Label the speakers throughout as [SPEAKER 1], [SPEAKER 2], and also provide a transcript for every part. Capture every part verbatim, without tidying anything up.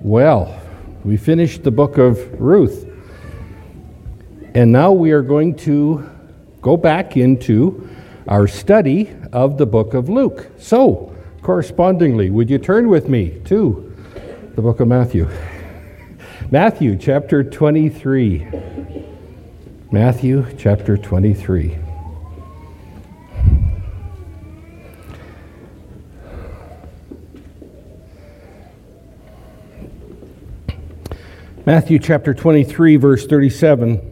[SPEAKER 1] Well, we finished the book of Ruth, and now we are going to go back into our study of the book of Luke. So, correspondingly, would you turn with me to the book of Matthew? Matthew chapter twenty-three. Matthew chapter twenty-three. Matthew chapter twenty-three, verse thirty-seven.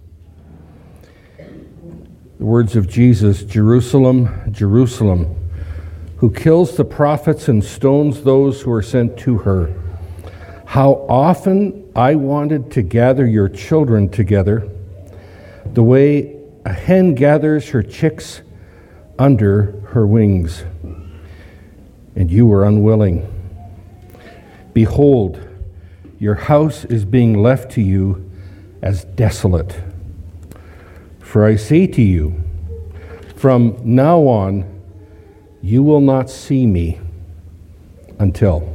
[SPEAKER 1] The words of Jesus, Jerusalem, Jerusalem, who kills the prophets and stones those who are sent to her. How often I wanted to gather your children together, the way a hen gathers her chicks under her wings, and you were unwilling. Behold, your house is being left to you as desolate. For I say to you, from now on, you will not see me until.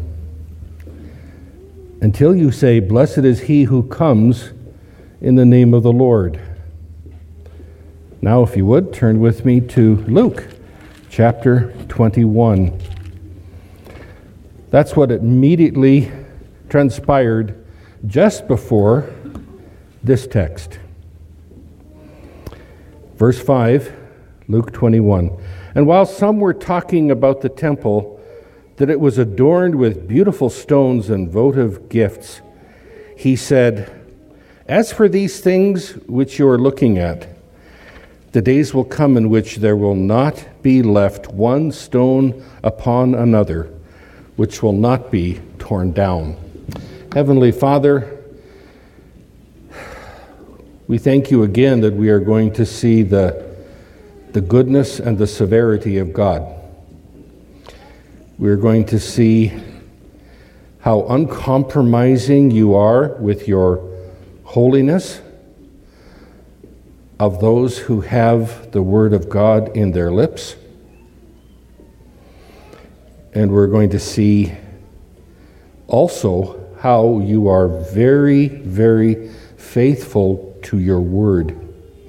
[SPEAKER 1] Until you say, blessed is he who comes in the name of the Lord. Now, if you would, turn with me to Luke chapter twenty-one. That's what immediately transpired just before this text. Verse five, Luke twenty-one. And while some were talking about the temple, that it was adorned with beautiful stones and votive gifts, he said, as for these things which you are looking at, the days will come in which there will not be left one stone upon another, which will not be torn down. Heavenly Father, we thank you again that we are going to see the, the goodness and the severity of God. We're going to see how uncompromising you are with your holiness of those who have the Word of God in their lips. And we're going to see also how you are very, very faithful to your word.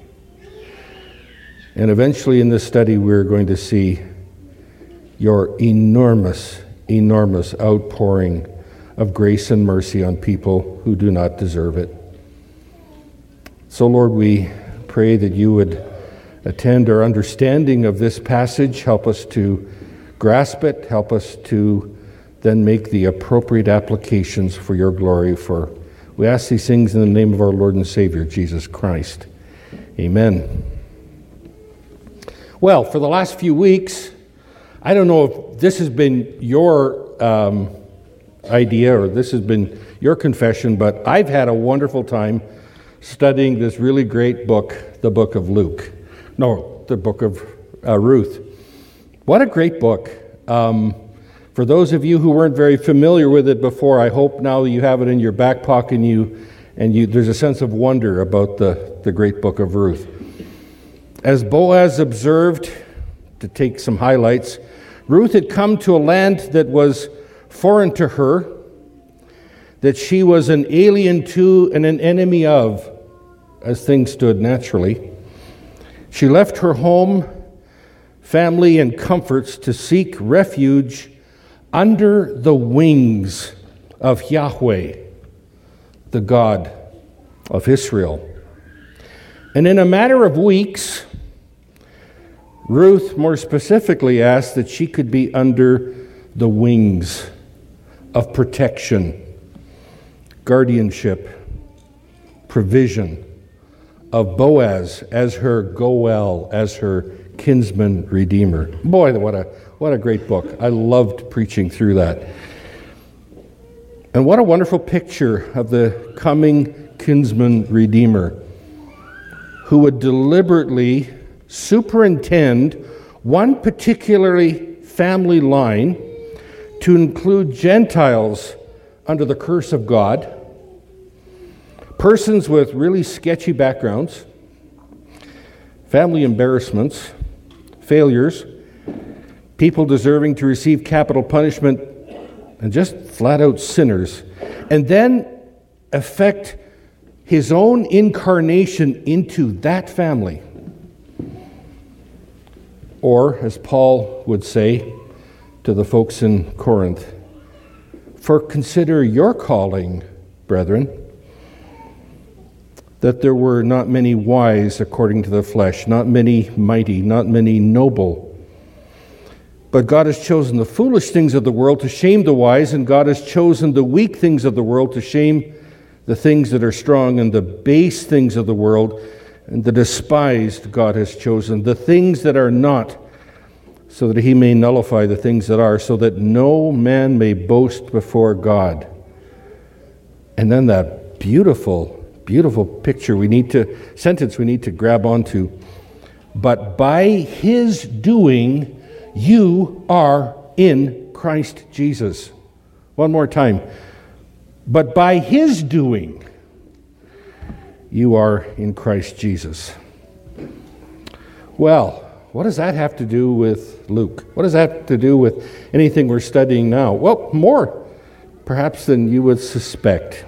[SPEAKER 1] And eventually in this study we're going to see your enormous, enormous outpouring of grace and mercy on people who do not deserve it. So Lord, we pray that you would attend our understanding of this passage, help us to grasp it, help us to then make the appropriate applications for your glory. For we ask these things in the name of our Lord and Savior, Jesus Christ. Amen. Well, for the last few weeks, I don't know if this has been your um, idea or this has been your confession, but I've had a wonderful time studying this really great book, the book of Luke. No, the book of uh, Ruth. What a great book. Um, For those of you who weren't very familiar with it before, I hope now you have it in your back pocket and you, and you, there's a sense of wonder about the, the great book of Ruth. As Boaz observed, to take some highlights, Ruth had come to a land that was foreign to her, that she was an alien to and an enemy of, as things stood naturally. She left her home, family, and comforts to seek refuge under the wings of Yahweh, the God of Israel. And in a matter of weeks, Ruth more specifically asked that she could be under the wings of protection, guardianship, provision of Boaz as her Goel, as her kinsman redeemer. Boy, what a What a great book. I loved preaching through that. And what a wonderful picture of the coming kinsman redeemer who would deliberately superintend one particularly family line to include Gentiles under the curse of God, persons with really sketchy backgrounds, family embarrassments, failures, people deserving to receive capital punishment and just flat out sinners, and then effect his own incarnation into that family. Or, as Paul would say to the folks in Corinth, for consider your calling, brethren, that there were not many wise according to the flesh, not many mighty, not many noble. But God has chosen the foolish things of the world to shame the wise, and God has chosen the weak things of the world to shame the things that are strong, and the base things of the world and the despised God has chosen, the things that are not, so that he may nullify the things that are, so that no man may boast before God. And then that beautiful, beautiful picture we need to, sentence we need to grab onto. But by his doing, you are in Christ Jesus. One more time. But by his doing, you are in Christ Jesus. Well, what does that have to do with Luke? What does that have to do with anything we're studying now? Well, more perhaps than you would suspect.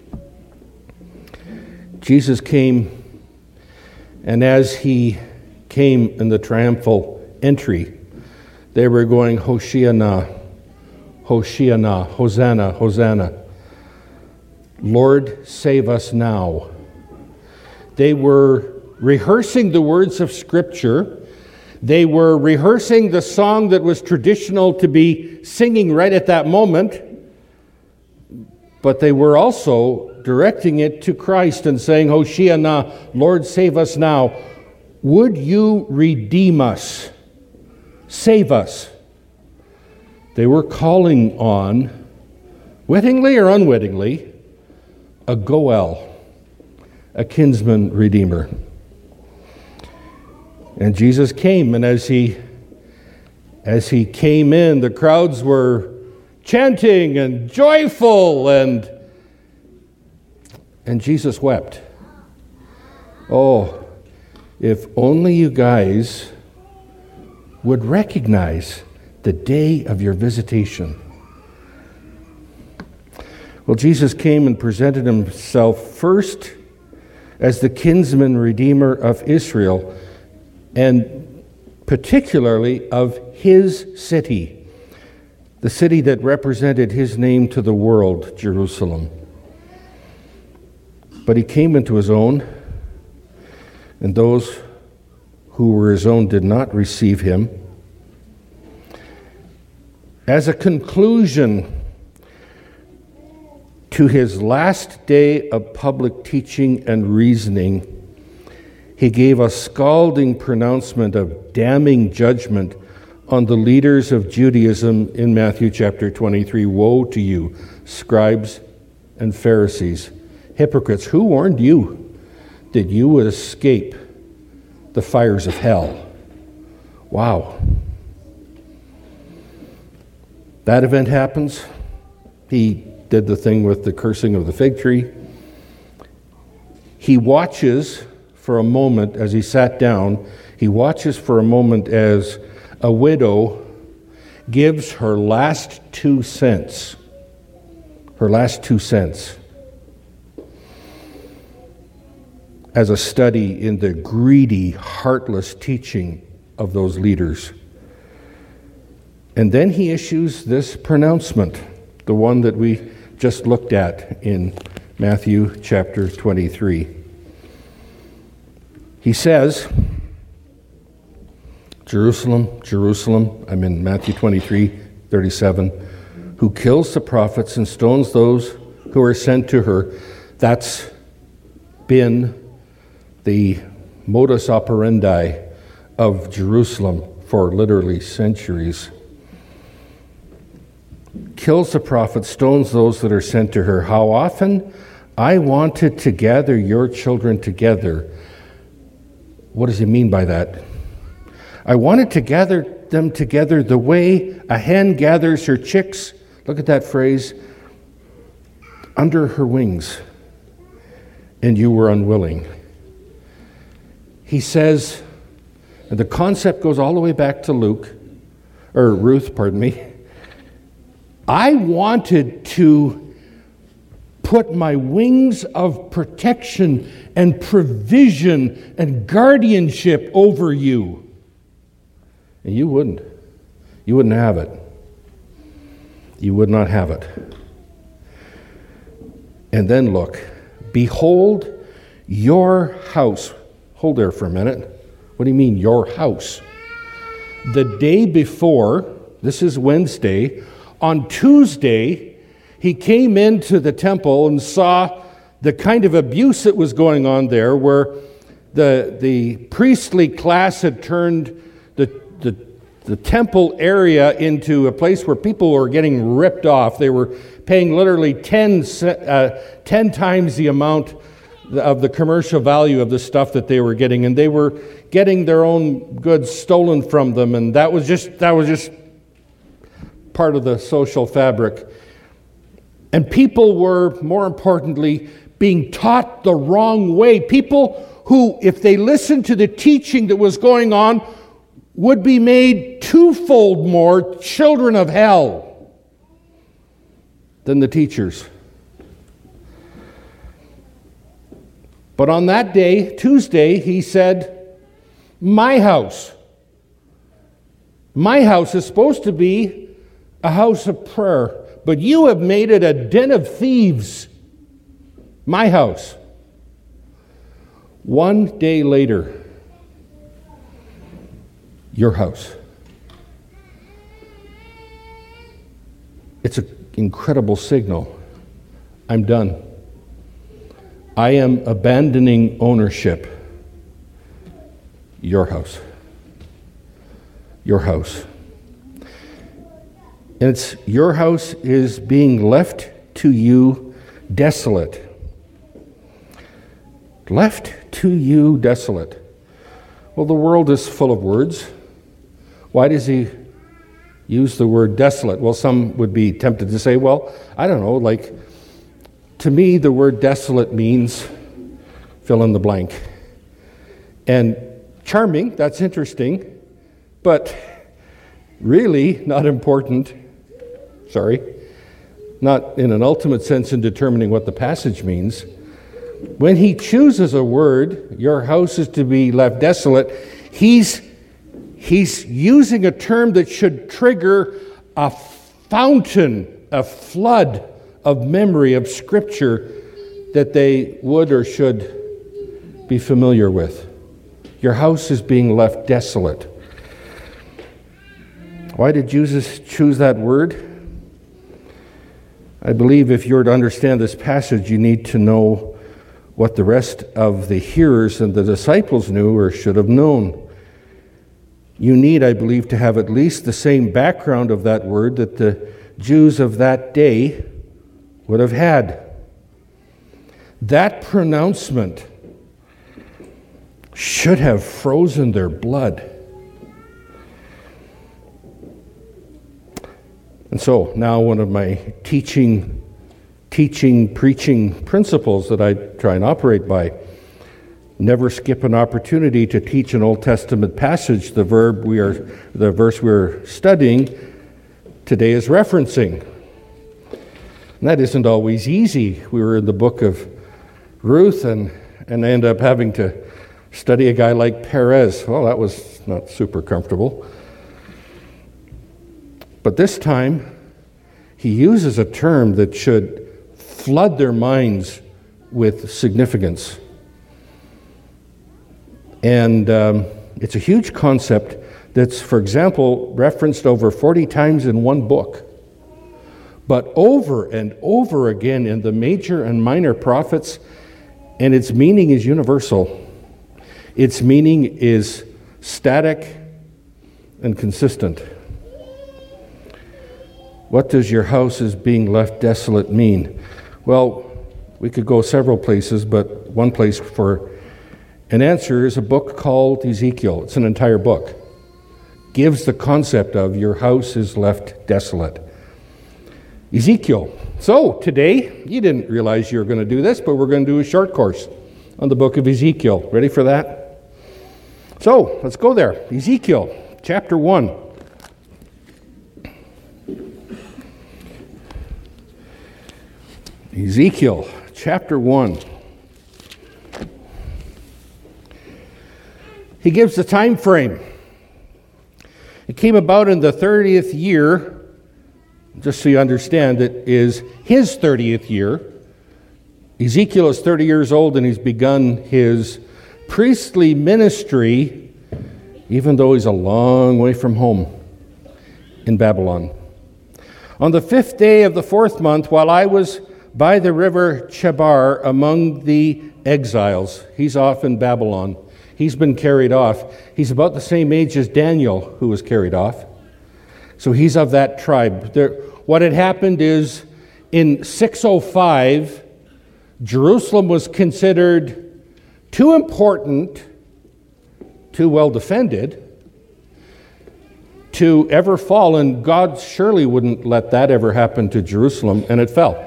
[SPEAKER 1] Jesus came, and as he came in the triumphal entry, they were going, Hoshiana, Hoshiana, Hosanna, Hosanna. Lord, save us now. They were rehearsing the words of Scripture. They were rehearsing the song that was traditional to be singing right at that moment. But they were also directing it to Christ and saying, Hoshiana, Lord, save us now. Would you redeem us? Save us. They were calling on, wittingly or unwittingly, a Goel, a kinsman redeemer. And Jesus came, and as he as he came in, the crowds were chanting and joyful, and and Jesus wept. Oh, if only you guys would recognize the day of your visitation. Well, Jesus came and presented himself first as the kinsman redeemer of Israel, and particularly of his city, the city that represented his name to the world, Jerusalem. But he came into his own, and those who were his own did not receive him. As a conclusion to his last day of public teaching and reasoning, he gave a scalding pronouncement of damning judgment on the leaders of Judaism in Matthew chapter twenty-three. Woe to you, scribes and Pharisees, hypocrites, who warned you that you would escape the fires of hell? Wow. That event happens. He did the thing with the cursing of the fig tree. He watches for a moment as he sat down. He watches for a moment as a widow gives her last two cents. Her last two cents. As a study in the greedy, heartless teaching of those leaders. And then he issues this pronouncement, the one that we just looked at in Matthew chapter twenty-three. He says, Jerusalem, Jerusalem, I'm in Matthew twenty-three, thirty-seven, who kills the prophets and stones those who are sent to her. That's been the modus operandi of Jerusalem for literally centuries. Kills the prophets, stones those that are sent to her. How often I wanted to gather your children together. What does he mean by that? I wanted to gather them together the way a hen gathers her chicks, look at that phrase, under her wings, and you were unwilling. He says, and the concept goes all the way back to Luke, or Ruth, pardon me. I wanted to put my wings of protection and provision and guardianship over you. And you wouldn't. You wouldn't have it. You would not have it. And then look, behold your house. Hold there for a minute. What do you mean, your house? The day before, this is Wednesday, on Tuesday, he came into the temple and saw the kind of abuse that was going on there, where the, the priestly class had turned the, the, the temple area into a place where people were getting ripped off. They were paying literally ten, uh, ten times the amount of the commercial value of the stuff that they were getting, and they were getting their own goods stolen from them, and that was just that was just part of the social fabric. And people were, more importantly, being taught the wrong way. People who, if they listened to the teaching that was going on, would be made twofold more children of hell than the teachers. But on that day, Tuesday, he said, my house, my house is supposed to be a house of prayer, but you have made it a den of thieves. My house. One day later, your house. It's an incredible signal. I'm done. I am abandoning ownership. Your house. Your house. And it's your house is being left to you desolate. Left to you desolate. Well, the world is full of words. Why does he use the word desolate? Well, some would be tempted to say, well, I don't know, like, to me, the word desolate means fill in the blank. And charming, that's interesting, but really not important. Sorry. Not in an ultimate sense in determining what the passage means. When he chooses a word, your house is to be left desolate, he's, he's using a term that should trigger a fountain, a flood of memory of Scripture that they would or should be familiar with. Your house is being left desolate. Why did Jesus choose that word? I believe if you're to understand this passage, you need to know what the rest of the hearers and the disciples knew or should have known. You need, I believe, to have at least the same background of that word that the Jews of that day would have had. That pronouncement should have frozen their blood. And so now one of my teaching, teaching, preaching principles that I try and operate by, never skip an opportunity to teach an Old Testament passage, the verb we are, the verse we're studying today is referencing. And that isn't always easy. We were in the book of Ruth and, and I ended up having to study a guy like Perez. Well, that was not super comfortable. But this time, he uses a term that should flood their minds with significance. And um, it's a huge concept that's, for example, referenced over forty times in one book. But over and over again in the major and minor prophets, and its meaning is universal. Its meaning is static and consistent. What does your house is being left desolate mean? Well, we could go several places, but one place for an answer is a book called Ezekiel. It's an entire book. Gives the concept of your house is left desolate. Ezekiel. So today, you didn't realize you were going to do this, but we're going to do a short course on the book of Ezekiel. Ready for that? So let's go there. Ezekiel chapter one. Ezekiel chapter one. He gives the time frame. It came about in the thirtieth year, just so you understand, it is his thirtieth year. Ezekiel is thirty years old and he's begun his priestly ministry, even though he's a long way from home in Babylon. On the fifth day of the fourth month, while I was by the river Chebar among the exiles, he's off in Babylon. He's been carried off. He's about the same age as Daniel, who was carried off. So he's of that tribe. There, what had happened is in six oh five, Jerusalem was considered too important, too well defended, to ever fall, and God surely wouldn't let that ever happen to Jerusalem, and it fell.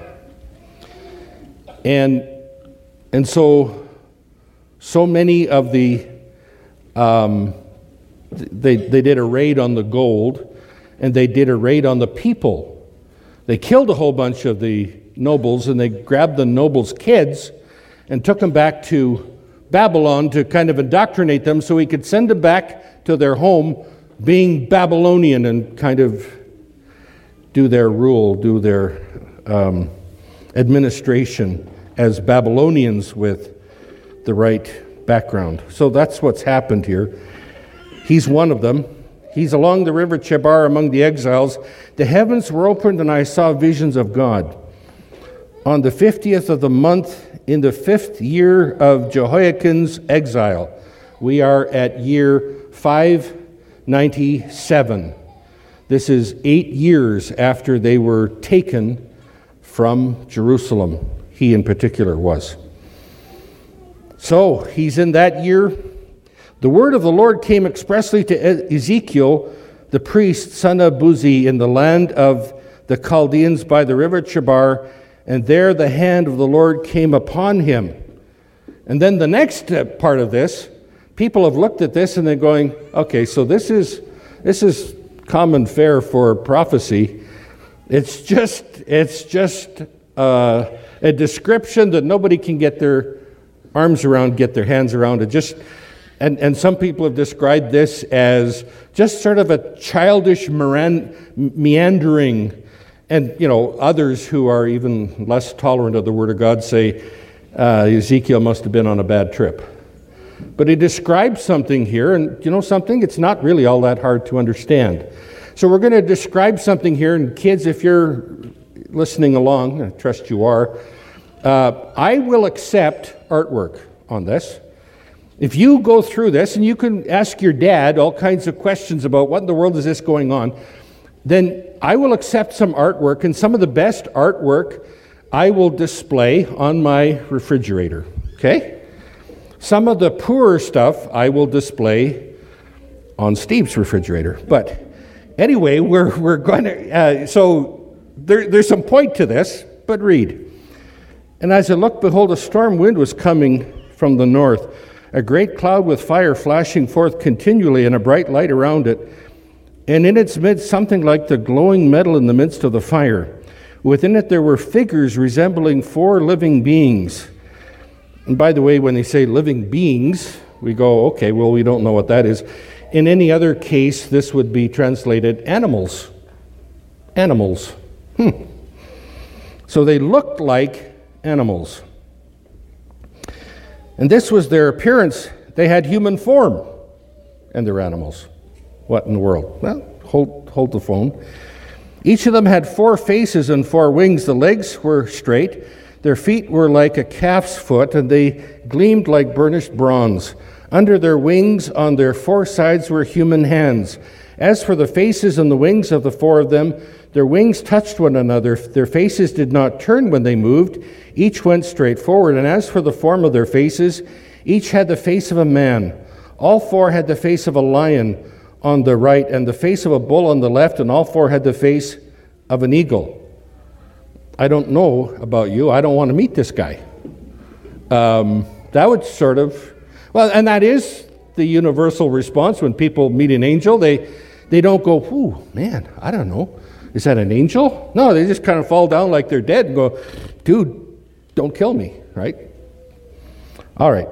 [SPEAKER 1] And and so, so many of the, um, they they did a raid on the gold, and they did a raid on the people. They killed a whole bunch of the nobles, and they grabbed the nobles' kids and took them back to Babylon to kind of indoctrinate them so he could send them back to their home being Babylonian and kind of do their rule, do their um, administration as Babylonians with the right background. So that's what's happened here. He's one of them. He's along the river Chebar among the exiles. The heavens were opened and I saw visions of God. On the fiftieth of the month, in the fifth year of Jehoiakim's exile, we are at year five ninety-seven. This is eight years after they were taken from Jerusalem. He in particular was. So he's in that year. The word of the Lord came expressly to Ezekiel, the priest, son of Buzi, in the land of the Chaldeans by the river Chebar, and there the hand of the Lord came upon him. And then the next part of this, people have looked at this and they're going, okay, so this is this is common fare for prophecy. It's just it's just uh, a description that nobody can get their arms around, get their hands around. It just and and some people have described this as just sort of a childish meandering. And, you know, others who are even less tolerant of the Word of God say uh, Ezekiel must have been on a bad trip. But he describes something here, and you know something? It's not really all that hard to understand. So we're going to describe something here, and kids, if you're listening along, I trust you are, uh, I will accept artwork on this. If you go through this, and you can ask your dad all kinds of questions about what in the world is this going on, then I will accept some artwork, and some of the best artwork I will display on my refrigerator, okay? Some of the poorer stuff I will display on Steve's refrigerator. But anyway, we're we're going to, uh, so there, there's some point to this, but read. And as I looked, behold, a storm wind was coming from the north, a great cloud with fire flashing forth continually, and a bright light around it. And in its midst, something like the glowing metal in the midst of the fire. Within it, there were figures resembling four living beings. And by the way, when they say living beings, we go, okay, well, we don't know what that is. In any other case, this would be translated animals. Animals. Hmm. So they looked like animals. And this was their appearance. They had human form, and they're animals. What in the world? Well, hold hold the phone. Each of them had four faces and four wings. The legs were straight. Their feet were like a calf's foot, and they gleamed like burnished bronze. Under their wings, on their four sides, were human hands. As for the faces and the wings of the four of them, their wings touched one another. Their faces did not turn when they moved. Each went straight forward. And as for the form of their faces, each had the face of a man. All four had the face of a lion on the right, and the face of a bull on the left, and all four had the face of an eagle. I don't know about you. I don't want to meet this guy. Um, that would sort of, well, and that is the universal response when people meet an angel. They they don't go, "Ooh, man, I don't know. Is that an angel? No, they just kind of fall down like they're dead and go, dude, don't kill me, right? All right.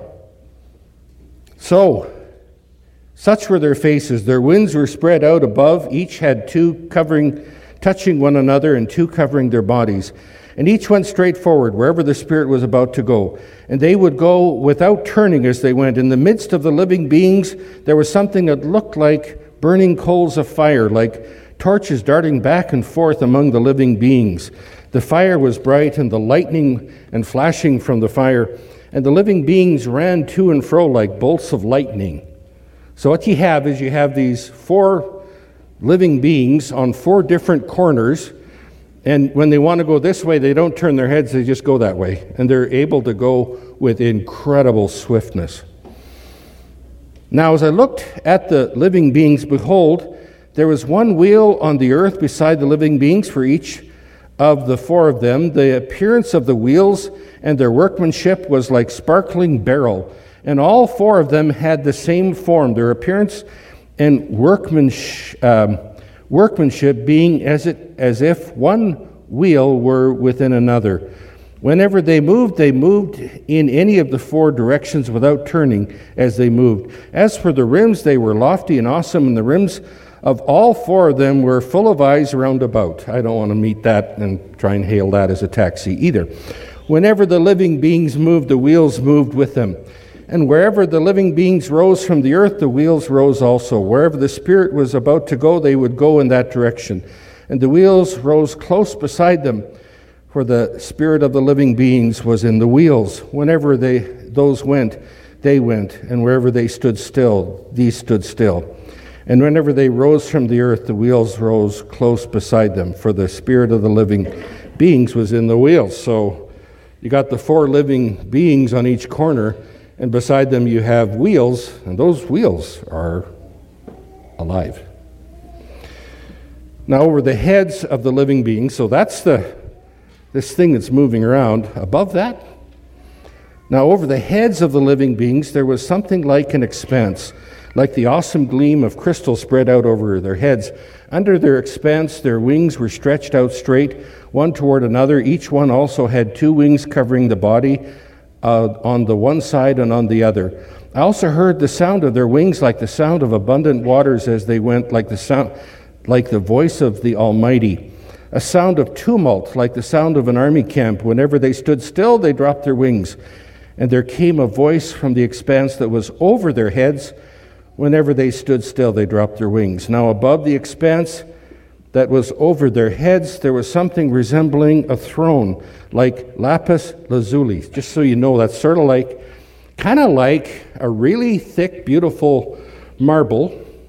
[SPEAKER 1] So, such were their faces. Their wings were spread out above. Each had two covering, touching one another, and two covering their bodies. And each went straight forward, wherever the Spirit was about to go. And they would go without turning as they went. In the midst of the living beings, there was something that looked like burning coals of fire, like torches darting back and forth among the living beings. The fire was bright, and the lightning and flashing from the fire. And the living beings ran to and fro like bolts of lightning. So what you have is you have these four living beings on four different corners, and when they want to go this way, they don't turn their heads, they just go that way. And they're able to go with incredible swiftness. Now, as I looked at the living beings, behold, there was one wheel on the earth beside the living beings for each of the four of them. The appearance of the wheels and their workmanship was like sparkling beryl. And all four of them had the same form, their appearance and workmanship, um, workmanship being as it as if one wheel were within another. Whenever they moved, they moved in any of the four directions without turning as they moved. As for the rims, they were lofty and awesome, and the rims of all four of them were full of eyes round about. I don't want to meet that and try and hail that as a taxi either. Whenever the living beings moved, the wheels moved with them. And wherever the living beings rose from the earth, the wheels rose also. Wherever the Spirit was about to go, they would go in that direction. And the wheels rose close beside them, for the Spirit of the living beings was in the wheels. Whenever they those went, they went. And wherever they stood still, these stood still. And whenever they rose from the earth, the wheels rose close beside them, for the Spirit of the living beings was in the wheels. So you got the four living beings on each corner, and beside them you have wheels, and those wheels are alive. Now over the heads of the living beings, so that's the this thing that's moving around. Above that, now over the heads of the living beings there was something like an expanse, like the awesome gleam of crystal spread out over their heads. Under their expanse their wings were stretched out straight, one toward another. Each one also had two wings covering the body, Uh, on the one side and on the other. I also heard the sound of their wings like the sound of abundant waters as they went, like the sound, like the voice of the Almighty. A sound of tumult, like the sound of an army camp. Whenever they stood still, they dropped their wings. And there came a voice from the expanse that was over their heads. Whenever they stood still, they dropped their wings. Now above the expanse that was over their heads, there was something resembling a throne, like lapis lazuli. Just so you know, that's sort of like, kind of like a really thick, beautiful marble,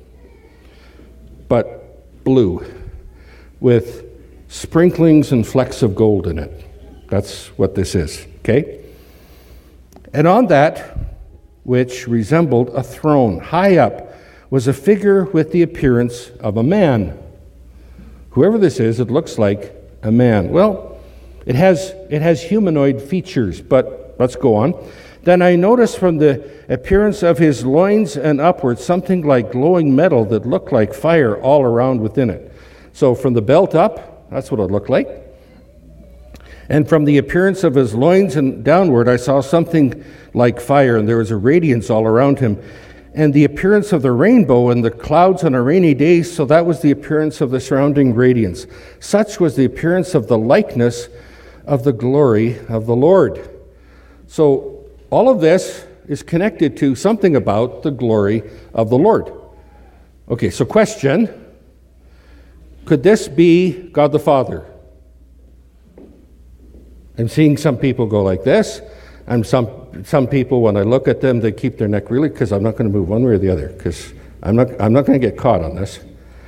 [SPEAKER 1] but blue, with sprinklings and flecks of gold in it. That's what this is, okay? And on that, which resembled a throne, high up, was a figure with the appearance of a man. Whoever this is, it looks like a man. Well, it has it has humanoid features, but let's go on. Then I noticed from the appearance of his loins and upwards something like glowing metal that looked like fire all around within it. So from the belt up, that's what it looked like. And from the appearance of his loins and downward, I saw something like fire, and there was a radiance all around him. And the appearance of the rainbow and the clouds on a rainy day, so that was the appearance of the surrounding radiance. Such was the appearance of the likeness of the glory of the Lord. So all of this is connected to something about the glory of the Lord. Okay, so question, could this be God the Father? I'm seeing some people go like this, and some some people, when I look at them, they keep their neck really, because I'm not going to move one way or the other, because I'm not I'm not going to get caught on this.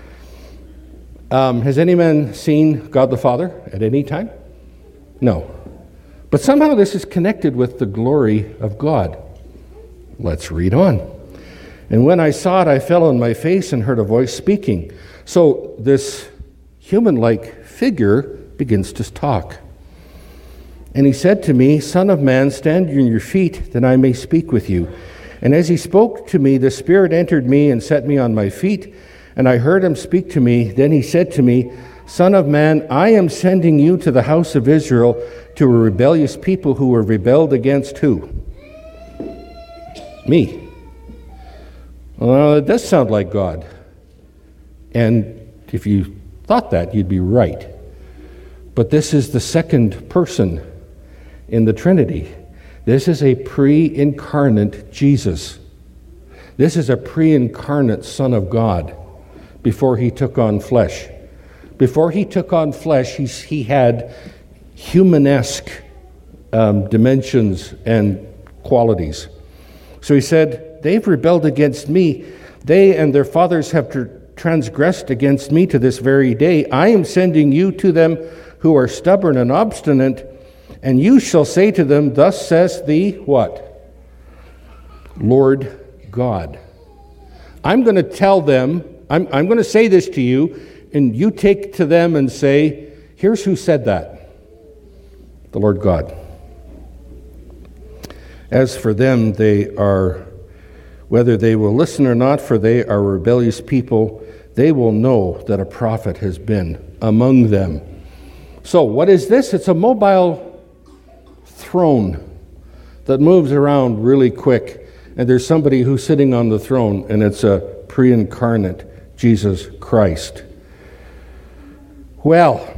[SPEAKER 1] Um, has any man seen God the Father at any time? No. But somehow this is connected with the glory of God. Let's read on. And when I saw it, I fell on my face and heard a voice speaking. So this human-like figure begins to talk. And he said to me, Son of man, stand on your feet, that I may speak with you. And as he spoke to me, the Spirit entered me and set me on my feet, and I heard him speak to me. Then he said to me, Son of man, I am sending you to the house of Israel, to a rebellious people who were rebelled against who? Me. Well, it does sound like God. And if you thought that, you'd be right. But this is the second person in the Trinity. This is a pre-incarnate Jesus. This is a pre-incarnate Son of God before he took on flesh. Before he took on flesh, he's, he had humanesque um, dimensions and qualities. So he said, they've rebelled against me. They and their fathers have tr- transgressed against me to this very day. I am sending you to them who are stubborn and obstinate, and you shall say to them, thus says the what? Lord God. I'm going to tell them, I'm, I'm going to say this to you, and you take to them and say, here's who said that. The Lord God. As for them, they are, whether they will listen or not, for they are rebellious people, they will know that a prophet has been among them. So what is this? It's a mobile throne that moves around really quick. And there's somebody who's sitting on the throne, and it's a pre-incarnate Jesus Christ. Well,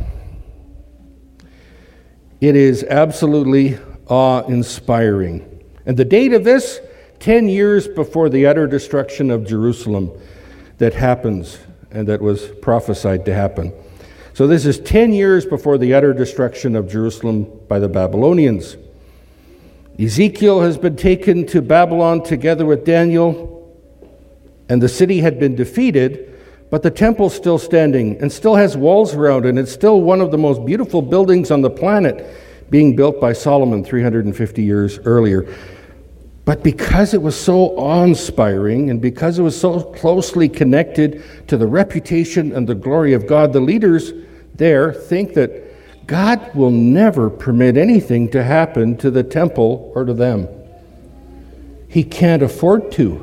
[SPEAKER 1] it is absolutely awe-inspiring. And the date of this, ten years before the utter destruction of Jerusalem that happens and that was prophesied to happen. So this is ten years before the utter destruction of Jerusalem by the Babylonians. Ezekiel has been taken to Babylon together with Daniel, and the city had been defeated, but the temple's still standing and still has walls around it, and it's still one of the most beautiful buildings on the planet, being built by Solomon three hundred fifty years earlier. But because it was so awe-inspiring, and because it was so closely connected to the reputation and the glory of God, the leaders there think that God will never permit anything to happen to the temple or to them. He can't afford to.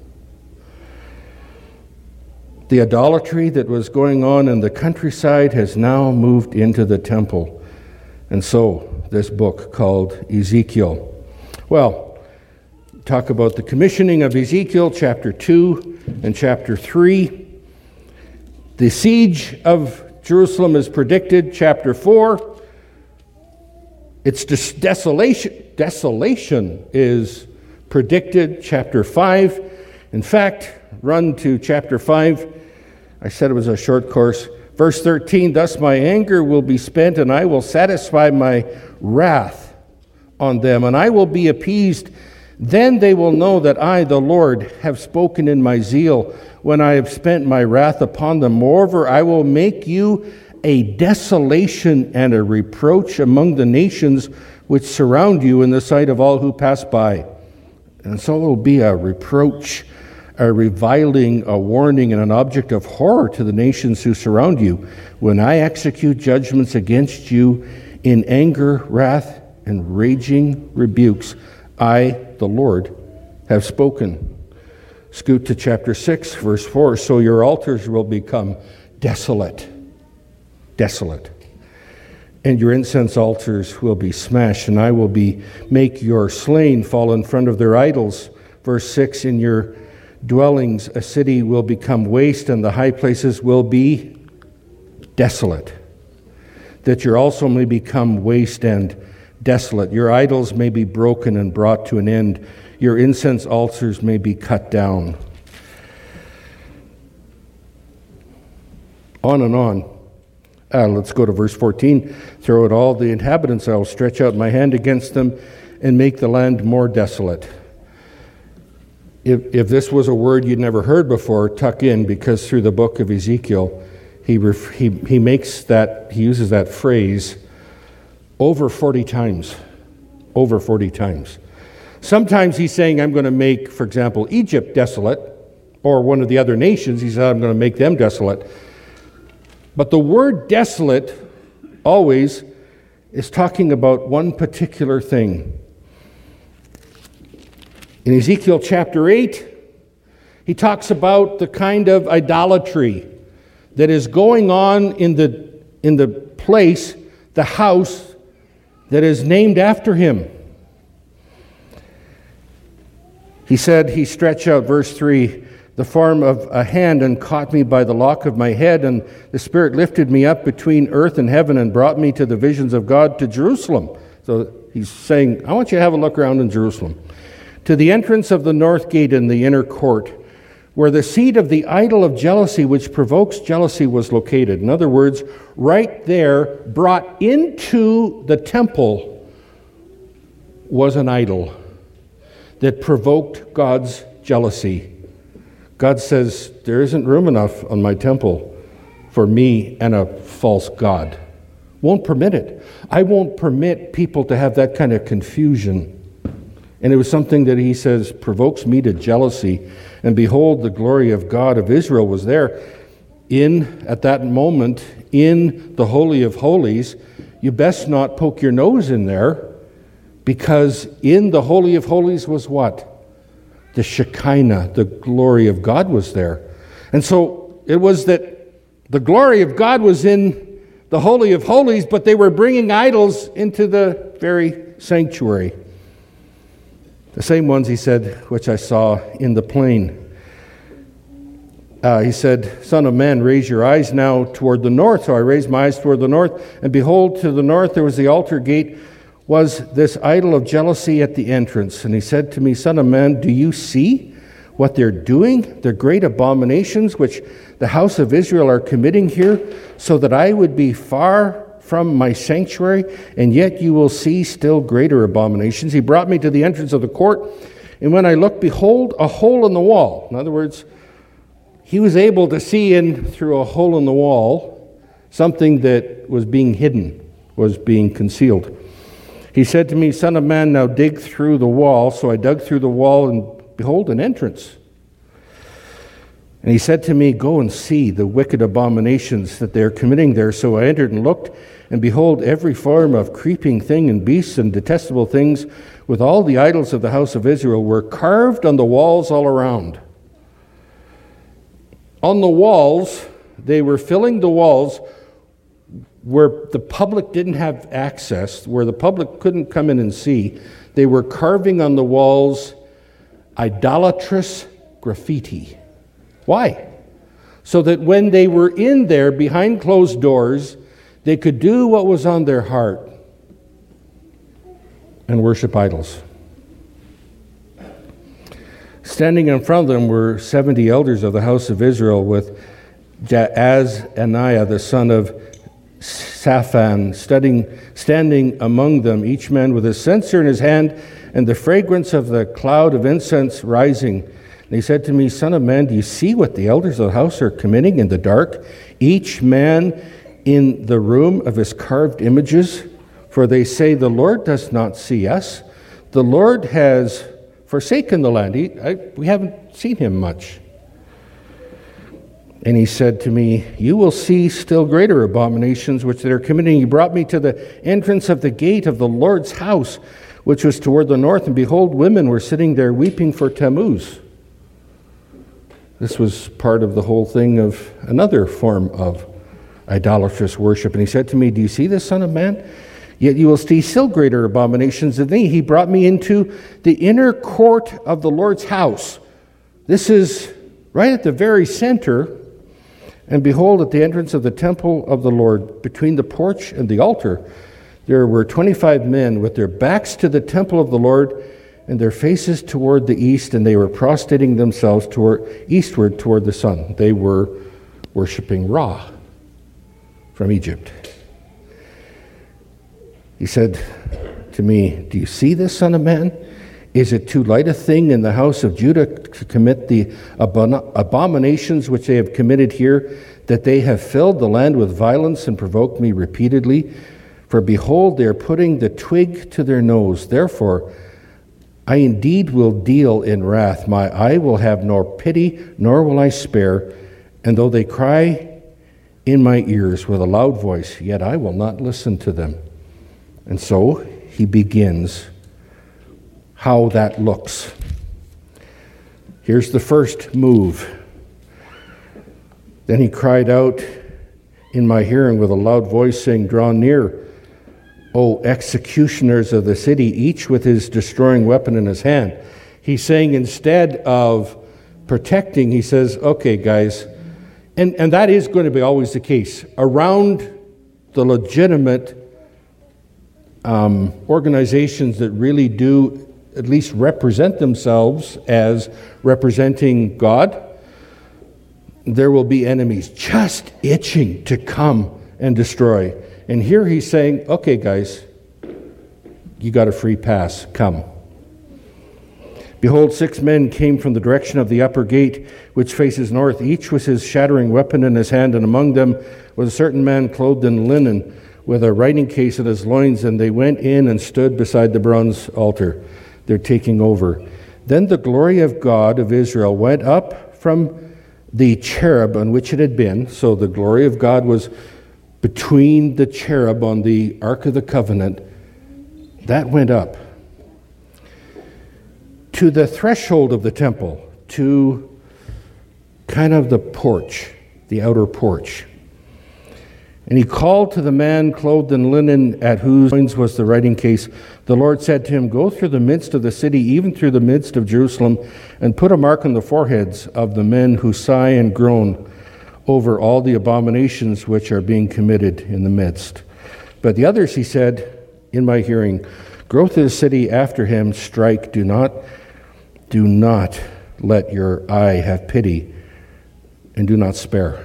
[SPEAKER 1] The idolatry that was going on in the countryside has now moved into the temple. And so, this book called Ezekiel. Well, talk about the commissioning of Ezekiel, chapter two and chapter three. The siege of Jerusalem is predicted, chapter four. Its des- desolation, desolation is predicted, chapter five. In fact, run to chapter five. I said it was a short course. Verse thirteen, thus my anger will be spent, and I will satisfy my wrath on them, and I will be appeased. Then they will know that I, the Lord, have spoken in my zeal, when I have spent my wrath upon them. Moreover, I will make you a desolation and a reproach among the nations which surround you in the sight of all who pass by. And so it will be a reproach, a reviling, a warning, and an object of horror to the nations who surround you, when I execute judgments against you in anger, wrath, and raging rebukes. I, the Lord, have spoken. Scoot to chapter six, verse four. So your altars will become desolate. Desolate. And your incense altars will be smashed, and I will be make your slain fall in front of their idols. Verse six, in your dwellings a city will become waste, and the high places will be desolate. That your also may become waste and desolate. Your idols may be broken and brought to an end. Your incense altars may be cut down. On and on. Uh, let's go to verse fourteen. Throw out all the inhabitants. I will stretch out my hand against them and make the land more desolate. If, if this was a word you'd never heard before, tuck in, because through the book of Ezekiel, he ref, he he makes that, he uses that phrase over forty times. Over forty times. Sometimes he's saying, I'm going to make, for example, Egypt desolate, or one of the other nations. He said, I'm going to make them desolate. But the word desolate always is talking about one particular thing. In Ezekiel chapter eight, he talks about the kind of idolatry that is going on in the in the place, the house that is named after him. He said, he stretched out, verse three, the form of a hand and caught me by the lock of my head, and the Spirit lifted me up between earth and heaven and brought me to the visions of God to Jerusalem. So he's saying, I want you to have a look around in Jerusalem. To the entrance of the north gate in the inner court, where the seat of the idol of jealousy which provokes jealousy was located. In other words, right there, brought into the temple, was an idol that provoked God's jealousy. God says, there isn't room enough on my temple for me and a false god. Won't permit it. I won't permit people to have that kind of confusion. And it was something that he says provokes me to jealousy. And behold, the glory of God of Israel was there in, at that moment, in the Holy of Holies. You best not poke your nose in there, because in the Holy of Holies was what? The Shekinah, the glory of God was there. And so it was that the glory of God was in the Holy of Holies, but they were bringing idols into the very sanctuary. The same ones, he said, which I saw in the plain. Uh, he said, Son of man, raise your eyes now toward the north. So I raised my eyes toward the north, and behold, to the north there was the altar gate, was this idol of jealousy at the entrance. And he said to me, Son of man, do you see what they're doing? The great abominations which the house of Israel are committing here, so that I would be far from my sanctuary, and yet you will see still greater abominations. He brought me to the entrance of the court, and when I looked, behold, a hole in the wall. In other words, he was able to see in through a hole in the wall something that was being hidden, was being concealed. He said to me, Son of man, now dig through the wall. So I dug through the wall, and behold, an entrance. And he said to me, Go and see the wicked abominations that they are committing there. So I entered and looked, and behold, every form of creeping thing and beasts and detestable things with all the idols of the house of Israel were carved on the walls all around. On the walls, they were filling the walls where the public didn't have access, where the public couldn't come in and see. They were carving on the walls idolatrous graffiti. Why? So that when they were in there behind closed doors, they could do what was on their heart and worship idols. Standing in front of them were seventy elders of the house of Israel, with Jaazaniah, the son of Shaphan, studying, standing among them, each man with a censer in his hand, and the fragrance of the cloud of incense rising. And he said to me, Son of man, do you see what the elders of the house are committing in the dark, each man in the room of his carved images? For they say, the Lord does not see us. The Lord has forsaken the land. He, I, we haven't seen him much. And he said to me, you will see still greater abominations which they are committing. He brought me to the entrance of the gate of the Lord's house, which was toward the north, and behold, women were sitting there weeping for Tammuz. This was part of the whole thing of another form of idolatrous worship. And he said to me, do you see this, Son of man? Yet you will see still greater abominations than thee. He brought me into the inner court of the Lord's house. This is right at the very center. And behold, at the entrance of the temple of the Lord, between the porch and the altar, there were twenty-five men with their backs to the temple of the Lord and their faces toward the east, and they were prostrating themselves toward eastward toward the sun. They were worshiping Ra from Egypt. He said to me, do you see this, Son of man? Is it too light a thing in the house of Judah to commit the abominations which they have committed here, that they have filled the land with violence and provoked me repeatedly? For behold, they are putting the twig to their nose. Therefore, I indeed will deal in wrath. My eye will have nor pity, nor will I spare. And though they cry in my ears with a loud voice, yet I will not listen to them. And so he begins how that looks. Here's the first move. Then he cried out in my hearing with a loud voice saying, "Draw near, O executioners of the city, each with his destroying weapon in his hand." He's saying instead of protecting, he says, okay, guys, and, and that is going to be always the case. Around the legitimate um, organizations that really do at least represent themselves as representing God, there will be enemies just itching to come and destroy. And here he's saying, okay, guys, you got a free pass. Come. Behold, six men came from the direction of the upper gate, which faces north, each with his shattering weapon in his hand, and among them was a certain man clothed in linen, with a writing case at his loins, and they went in and stood beside the bronze altar. They're taking over. Then the glory of God of Israel went up from the cherub on which it had been. So the glory of God was between the cherub on the Ark of the Covenant. That went up to the threshold of the temple, to kind of the porch, the outer porch. And he called to the man clothed in linen, at whose loins was the writing case. The Lord said to him, "Go through the midst of the city, even through the midst of Jerusalem, and put a mark on the foreheads of the men who sigh and groan over all the abominations which are being committed in the midst." But the others, he said, in my hearing, "Go through the city after him, strike, do not, do not let your eye have pity, and do not spare."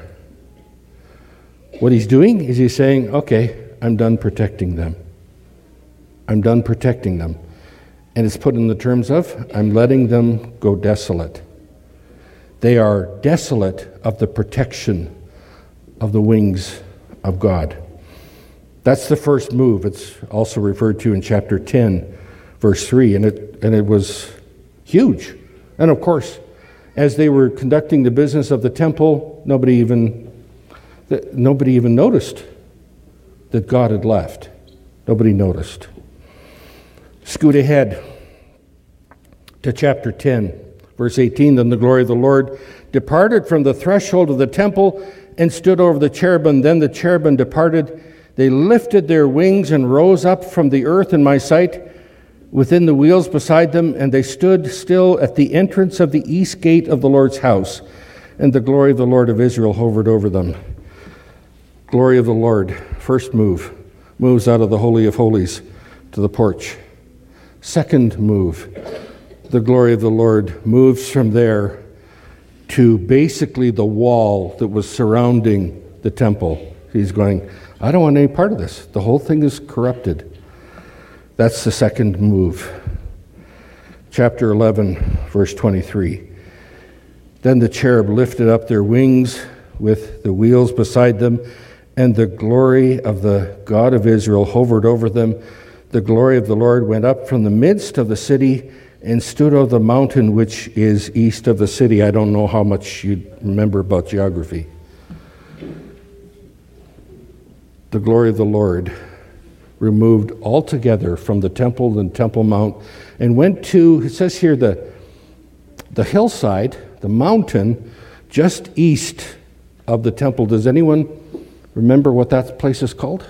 [SPEAKER 1] What he's doing is he's saying, okay, I'm done protecting them. I'm done protecting them. And it's put in the terms of, I'm letting them go desolate. They are desolate of the protection of the wings of God. That's the first move. It's also referred to in chapter ten, verse three, and it and it was huge. And of course, as they were conducting the business of the temple, nobody even nobody even noticed that God had left. Nobody noticed. Scoot ahead to chapter ten, verse eighteen. Then the glory of the Lord departed from the threshold of the temple and stood over the cherubim. Then the cherubim departed. They lifted their wings and rose up from the earth in my sight within the wheels beside them, and they stood still at the entrance of the east gate of the Lord's house, and the glory of the Lord of Israel hovered over them. Glory of the Lord, first move, moves out of the Holy of Holies to the porch. Second move, the glory of the Lord moves from there to basically the wall that was surrounding the temple. He's going, I don't want any part of this. The whole thing is corrupted. That's the second move. Chapter eleven, verse twenty-three. Then the cherub lifted up their wings with the wheels beside them, and the glory of the God of Israel hovered over them. The glory of the Lord went up from the midst of the city and stood on the mountain which is east of the city. I don't know how much you remember about geography. The glory of the Lord removed altogether from the temple and Temple Mount and went to, it says here, the, the hillside, the mountain just east of the temple. Does anyone remember what that place is called?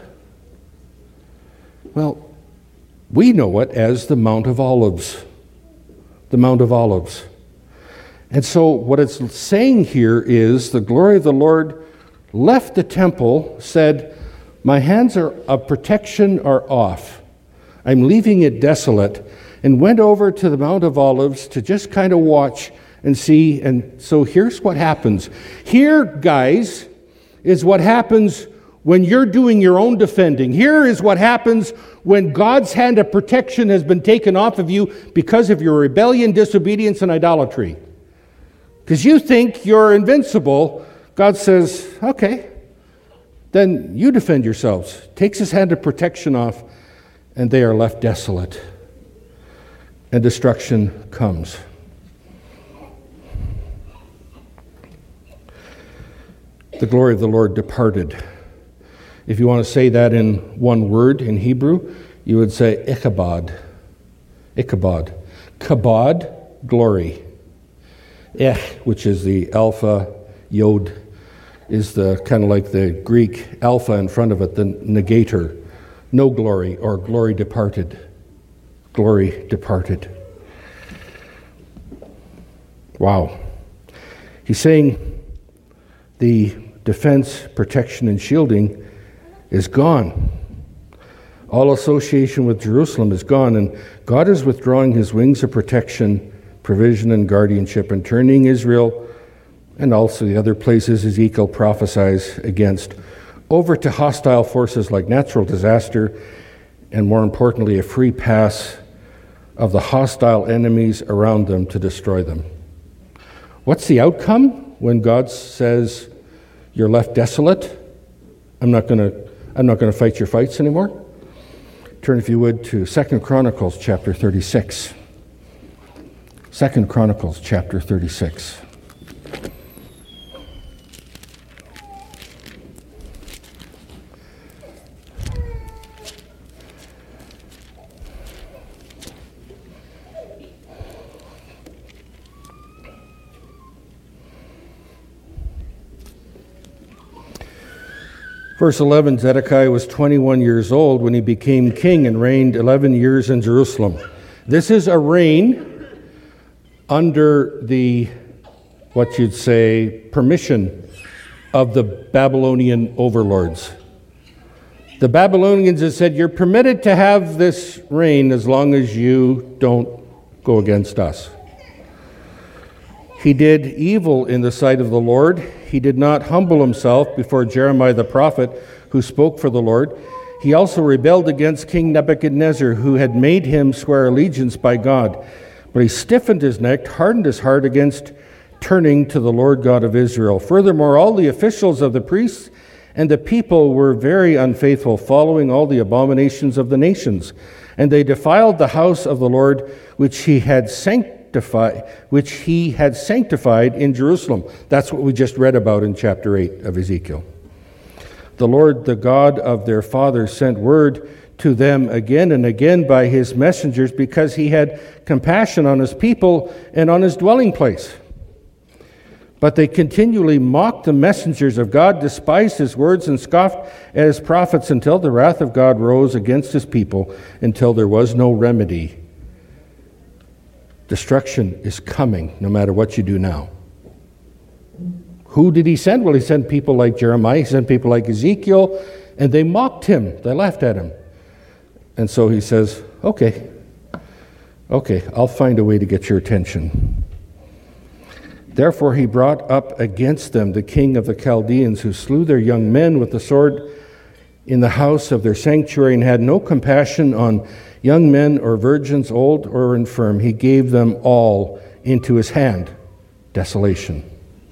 [SPEAKER 1] Well, we know it as the Mount of Olives. The Mount of Olives. And so what it's saying here is the glory of the Lord left the temple, said, my hands are of protection are off. I'm leaving it desolate, and went over to the Mount of Olives to just kind of watch and see. And so here's what happens. Here, guys, is what happens when you're doing your own defending. Here is what happens when God's hand of protection has been taken off of you because of your rebellion, disobedience, and idolatry. Because you think you're invincible. God says, okay, then you defend yourselves. Takes his hand of protection off, and they are left desolate. And destruction comes. The glory of the Lord departed. If you want to say that in one word in Hebrew, you would say Ichabod. Ichabod. Kabod, glory. Ech, which is the alpha, yod, is the kind of like the Greek alpha in front of it, the negator. No glory, or glory departed. Glory departed. Wow. He's saying the defense, protection, and shielding is gone. All association with Jerusalem is gone, and God is withdrawing his wings of protection, provision, and guardianship, and turning Israel, and also the other places Ezekiel prophesies against, over to hostile forces like natural disaster, and more importantly, a free pass of the hostile enemies around them to destroy them. What's the outcome when God says, you're left desolate? I'm not going to I'm not going to fight your fights anymore. Turn, if you would, to Second Chronicles chapter thirty-six. Second Chronicles chapter thirty-six. Verse eleven, Zedekiah was twenty-one years old when he became king and reigned eleven years in Jerusalem. This is a reign under the, what you'd say, permission of the Babylonian overlords. The Babylonians had said, you're permitted to have this reign as long as you don't go against us. He did evil in the sight of the Lord. He did not humble himself before Jeremiah the prophet, who spoke for the Lord. He also rebelled against King Nebuchadnezzar, who had made him swear allegiance by God. But he stiffened his neck, hardened his heart against turning to the Lord God of Israel. Furthermore, all the officials of the priests and the people were very unfaithful, following all the abominations of the nations. And they defiled the house of the Lord, which he had sanctified. which he had sanctified in Jerusalem. That's what we just read about in chapter eight of Ezekiel. The Lord, the God of their fathers, sent word to them again and again by his messengers, because he had compassion on his people and on his dwelling place. But they continually mocked the messengers of God, despised his words, and scoffed at his prophets, until the wrath of God rose against his people, until there was no remedy. Destruction is coming, no matter what you do now. Who did he send? Well, he sent people like Jeremiah, he sent people like Ezekiel, and they mocked him. They laughed at him. And so he says, okay, okay, I'll find a way to get your attention. Therefore he brought up against them the king of the Chaldeans, who slew their young men with the sword in the house of their sanctuary, and had no compassion on young men or virgins, old or infirm. He gave them all into his hand. Desolation.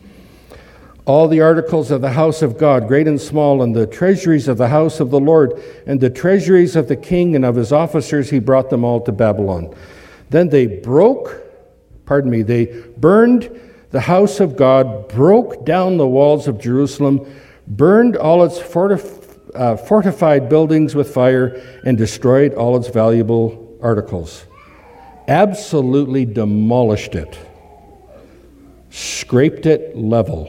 [SPEAKER 1] All the articles of the house of God, great and small, and the treasuries of the house of the Lord, and the treasuries of the king and of his officers, he brought them all to Babylon. Then they broke, pardon me, they burned the house of God, broke down the walls of Jerusalem, burned all its fortifications, Uh, fortified buildings with fire, and destroyed all its valuable articles. Absolutely demolished it. Scraped it level.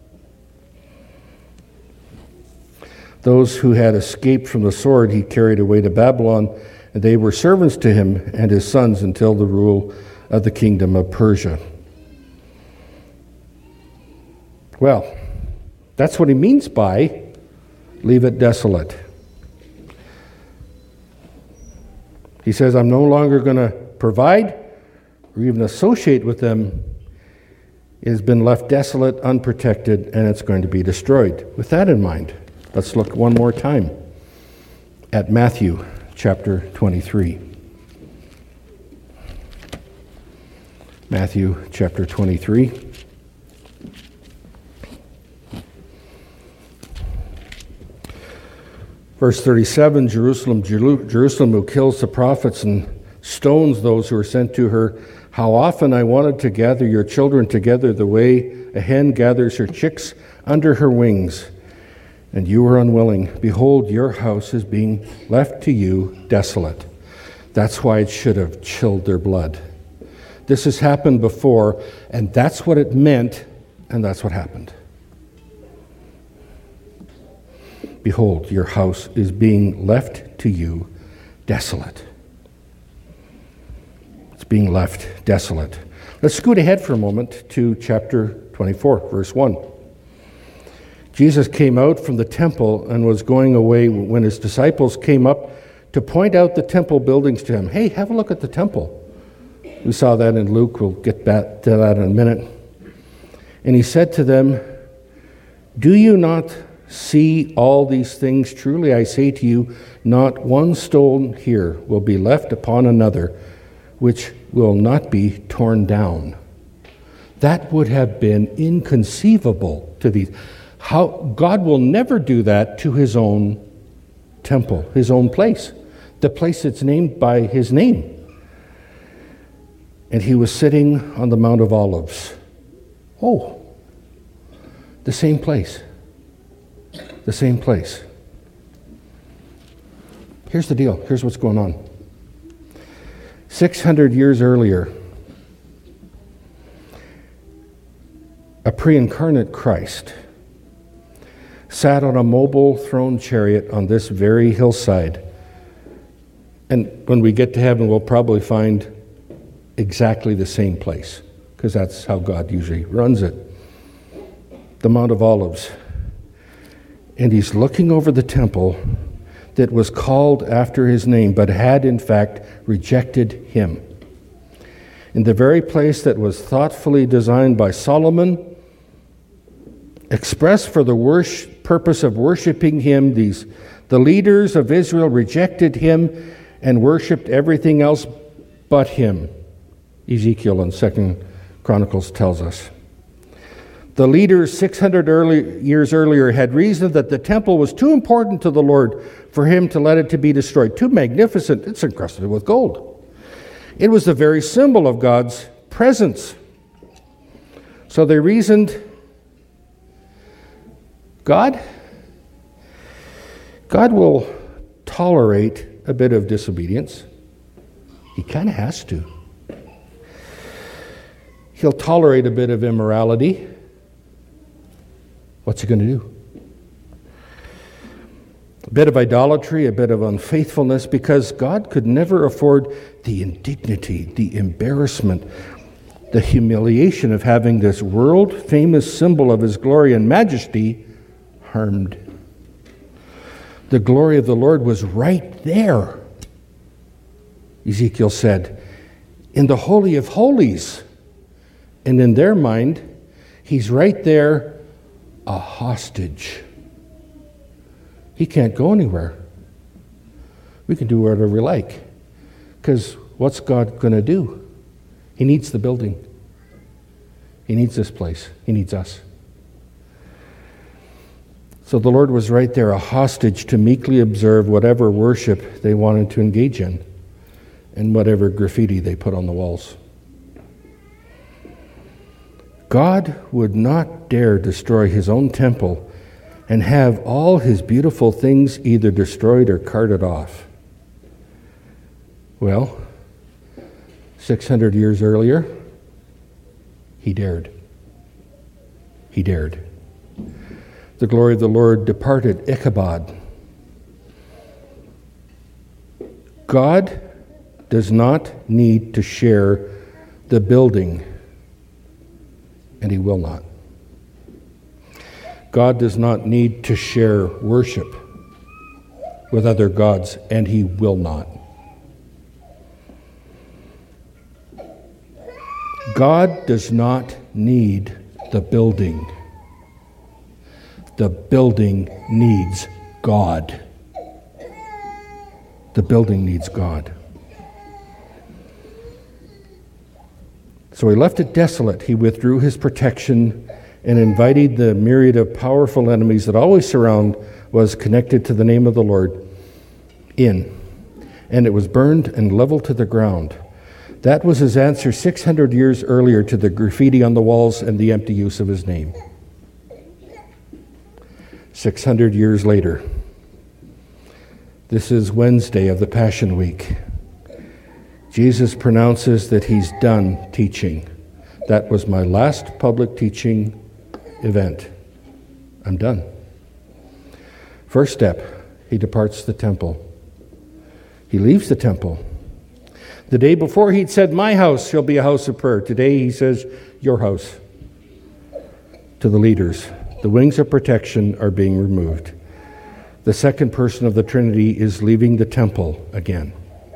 [SPEAKER 1] Those who had escaped from the sword he carried away to Babylon, and they were servants to him and his sons until the rule of the kingdom of Persia. Well, that's what he means by leave it desolate. He says, I'm no longer going to provide or even associate with them. It has been left desolate, unprotected, and it's going to be destroyed. With that in mind, let's look one more time at Matthew chapter twenty-three. Matthew chapter twenty-three. Verse thirty-seven, Jerusalem, Jerusalem, who kills the prophets and stones those who are sent to her. How often I wanted to gather your children together the way a hen gathers her chicks under her wings, and you were unwilling. Behold, your house is being left to you desolate. That's why it should have chilled their blood. This has happened before, and that's what it meant, and that's what happened. Behold, your house is being left to you desolate. It's being left desolate. Let's scoot ahead for a moment to chapter twenty-four, verse one. Jesus came out from the temple and was going away when his disciples came up to point out the temple buildings to him. Hey, have a look at the temple. We saw that in Luke. We'll get back to that in a minute. And he said to them, do you not see all these things? Truly I say to you, not one stone here will be left upon another, which will not be torn down. That would have been inconceivable to these. How God will never do that to his own temple, his own place, the place that's named by his name. And he was sitting on the Mount of Olives. Oh, the same place. The same place. Here's the deal. Here's what's going on. six hundred years earlier, a pre-incarnate Christ sat on a mobile throne chariot on this very hillside. And when we get to heaven, we'll probably find exactly the same place, because that's how God usually runs it. The Mount of Olives. And he's looking over the temple that was called after his name, but had in fact rejected him. In the very place that was thoughtfully designed by Solomon, expressed for the worship, purpose of worshiping him, these the leaders of Israel rejected him and worshipped everything else but him. Ezekiel in Second Chronicles tells us. The leaders six hundred early, years earlier had reasoned that the temple was too important to the Lord for him to let it to be destroyed. Too magnificent, it's encrusted with gold. It was the very symbol of God's presence. So they reasoned, God, God will tolerate a bit of disobedience. He kind of has to. He'll tolerate a bit of immorality. What's he going to do? A bit of idolatry, a bit of unfaithfulness, because God could never afford the indignity, the embarrassment, the humiliation of having this world-famous symbol of his glory and majesty harmed. The glory of the Lord was right there. Ezekiel said, in the Holy of Holies. And in their mind, he's right there, a hostage. He can't go anywhere. We can do whatever we like. Because what's God going to do? He needs the building. He needs this place. He needs us. So the Lord was right there, a hostage to meekly observe whatever worship they wanted to engage in and whatever graffiti they put on the walls. God would not dare destroy his own temple and have all his beautiful things either destroyed or carted off. Well, six hundred years earlier, he dared. He dared. The glory of the Lord departed Ichabod. God does not need to share the building, and he will not. God does not need to share worship with other gods, and he will not. God does not need the building. The building needs God. The building needs God. So he left it desolate. He withdrew his protection and invited the myriad of powerful enemies that always surround was connected to the name of the Lord in. And it was burned and leveled to the ground. That was his answer six hundred years earlier to the graffiti on the walls and the empty use of his name. six hundred years later. This is Wednesday of the Passion Week. Jesus pronounces that he's done teaching. That was my last public teaching event. I'm done. First step, he departs the temple. He leaves the temple. The day before he'd said, my house shall be a house of prayer. Today he says, your house. To the leaders, the wings of protection are being removed. The second person of the Trinity is leaving the temple again.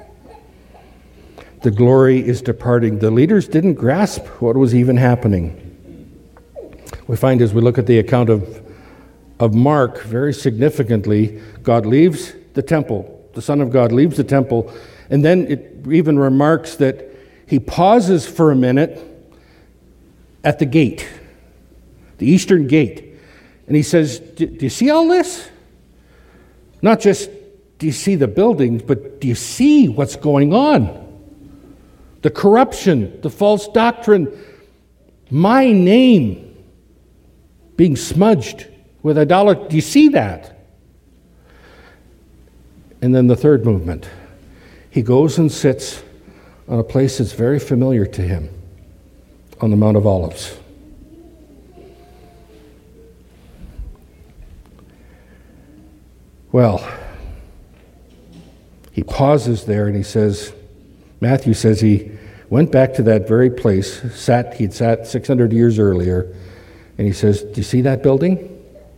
[SPEAKER 1] The glory is departing. The leaders didn't grasp what was even happening. We find as we look at the account of, of Mark, very significantly, God leaves the temple. The Son of God leaves the temple. And then it even remarks that he pauses for a minute at the gate, the eastern gate. And he says, do you see all this? Not just do you see the buildings, but do you see what's going on? The corruption, the false doctrine, my name being smudged with idolatry. Do you see that? And then the third movement. He goes and sits on a place that's very familiar to him, on the Mount of Olives. Well, he pauses there and he says, Matthew says he went back to that very place, sat, he'd sat six hundred years earlier, and he says, do you see that building?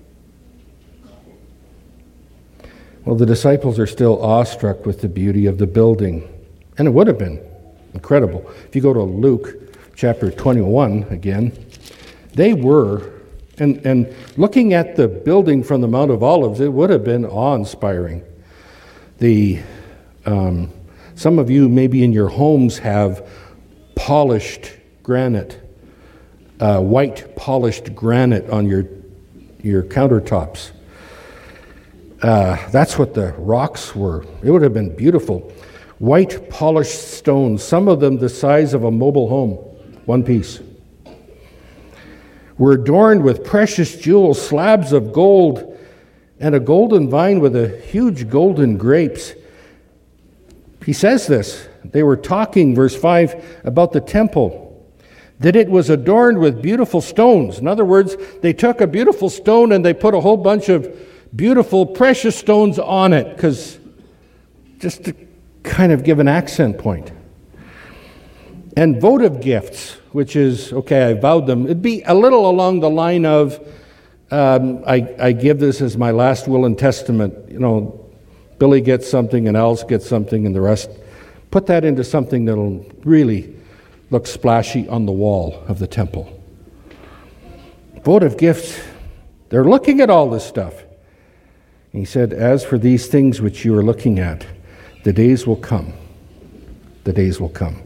[SPEAKER 1] Well, the disciples are still awestruck with the beauty of the building. And it would have been incredible. If you go to Luke chapter twenty-one again, they were, and, and looking at the building from the Mount of Olives, it would have been awe-inspiring. The, um, some of you maybe in your homes have polished granite, uh, white polished granite on your, your countertops. Uh, that's what the rocks were. It would have been beautiful. White polished stones, some of them the size of a mobile home, one piece, were adorned with precious jewels, slabs of gold, and a golden vine with a huge golden grapes. He says this. They were talking, verse five, about the temple, that it was adorned with beautiful stones. In other words, they took a beautiful stone and they put a whole bunch of beautiful, precious stones on it, because just to kind of give an accent point. And votive gifts, which is, okay, I vowed them. It'd be a little along the line of, um, I, I give this as my last will and testament. You know, Billy gets something and Alice gets something and the rest. Put that into something that'll really look splashy on the wall of the temple. Votive gifts, they're looking at all this stuff. He said, as for these things which you are looking at, the days will come. The days will come.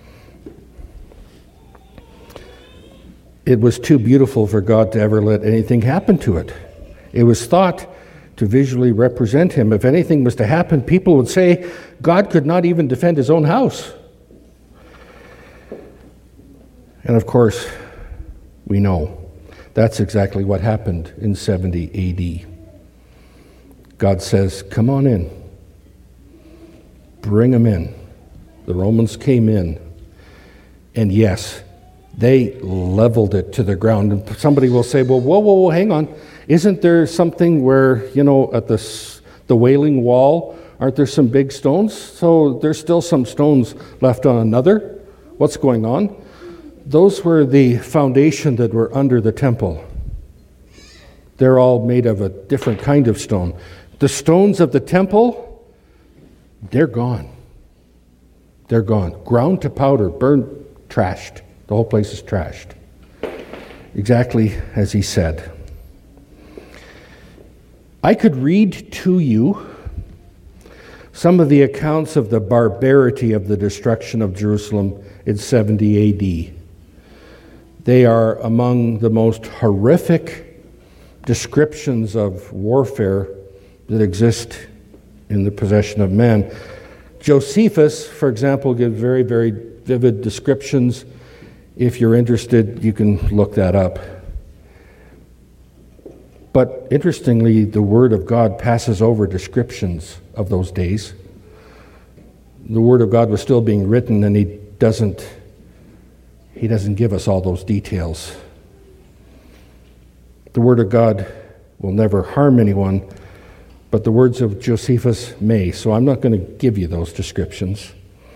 [SPEAKER 1] It was too beautiful for God to ever let anything happen to it. It was thought to visually represent him. If anything was to happen, people would say God could not even defend his own house. And of course, we know that's exactly what happened in seventy A D. God says, come on in. Bring them in. The Romans came in. And yes, they leveled it to the ground. And somebody will say, well, whoa, whoa, whoa, hang on. Isn't there something where, you know, at the, the Wailing Wall, aren't there some big stones? So there's still some stones left on another. What's going on? Those were the foundation that were under the temple. They're all made of a different kind of stone. The stones of the temple, they're gone. They're gone. Ground to powder, burned, trashed. The whole place is trashed. Exactly as he said. I could read to you some of the accounts of the barbarity of the destruction of Jerusalem in seventy A D. They are among the most horrific descriptions of warfare that exist in the possession of man. Josephus, for example, gives very, very vivid descriptions. If you're interested, you can look that up. But interestingly, the Word of God passes over descriptions of those days. The Word of God was still being written, and he doesn't, he doesn't give us all those details. The Word of God will never harm anyone, but the words of Josephus may. So I'm not going to give you those descriptions.